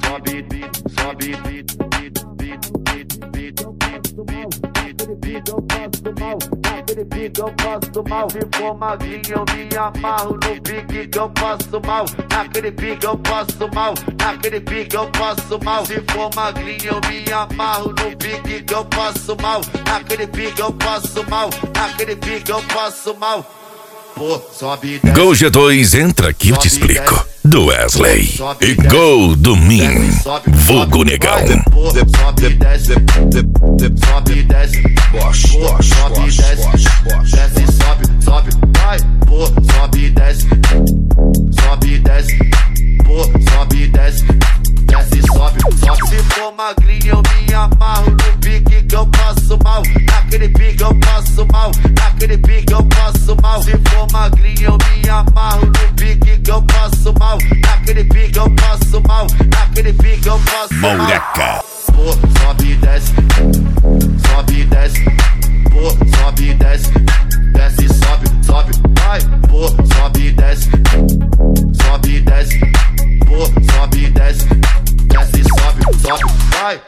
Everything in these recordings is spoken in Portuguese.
Naquele pique eu passo mal. Se for magrinho eu me amarro no pique que eu passo mal. Naquele pique eu passo mal. Naquele pique eu passo mal. Se for magrinho eu me amarro no pique que eu passo mal. Naquele pique eu passo mal. Naquele pique eu passo mal. Gol G2, entra aqui eu te explico. Do Wesley e Gol do Min, vulgo negão. Sobe e desce, sobe e desce, sobe e desce, desce, sobe, vai, sobe e desce, sobe e desce, sobe e desce, desce, sobe. Se for magrinho eu me amarro no pique que eu passo mal. Naquele pique eu passo mal. Naquele pique eu passo mal. Se for magrinho eu me amarro no pique que eu passo mal. Naquele pique eu passo mal. Naquele pique eu passo mal. Moleca. Sobe e desce, sobe e desce, sobe e desce, desce, sobe, vai, sobe e desce, sobe e desce, sobe e desce, desce, sobe, vai.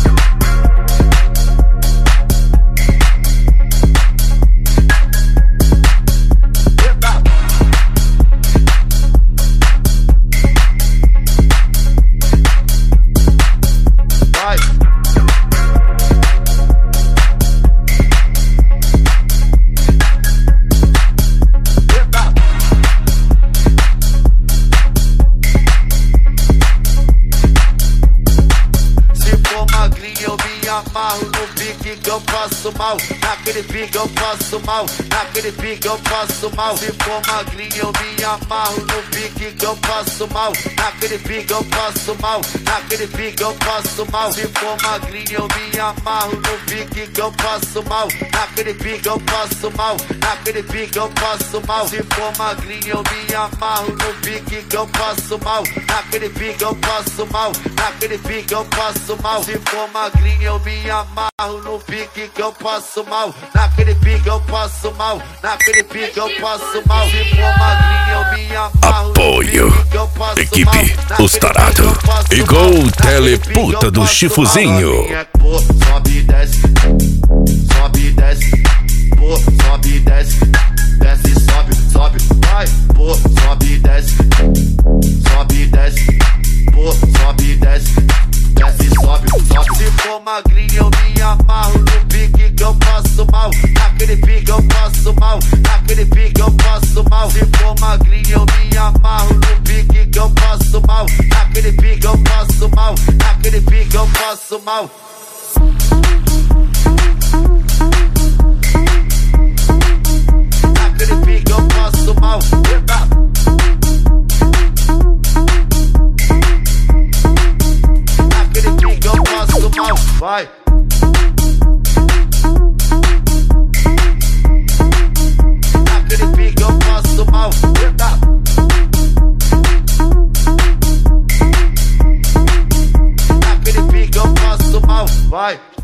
Amarro no pique que eu passo mal. Naquele pique eu passo mal. Naquele pique eu passo mal. Se for magrinho eu me amarro no pique que eu passo mal. Naquele pique eu passo mal. Naquele pique eu passo mal. Se for magrinho eu me amarro no pique que eu passo mal. Naquele pique eu passo mal. Naquele pique eu passo mal. Se for magrinho eu me amarro no pique que eu passo mal. Naquele pique eu passo mal. Naquele pique eu passo mal. Se for magrinho eu me amarro no pique que eu passo mal. Naquele pique eu passo mal. Naquele pique eu passo mal. Se for magrinho eu me amarro. Apoio equipe Os Tarado e Gol Teleputa do Chifuzinho. Sobe e desce, sobe e desce, sobe e desce, desce, sobe, vai, sobe e desce, sobe e desce, sobe e desce, desce, sobe. Se for magrinho eu me amarro no pique que eu passo mal. Naquele pique eu passo mal. Naquele pique eu passo mal. Se for magrinho eu me amarro no pique que eu passo mal. Naquele pique eu passo mal. Naquele pique eu passo mal. Naquele pique eu passo mal. Naquele pique eu passo mal. Vai. Naquele pique eu passo mal. Naquele pique eu passo mal. Vai.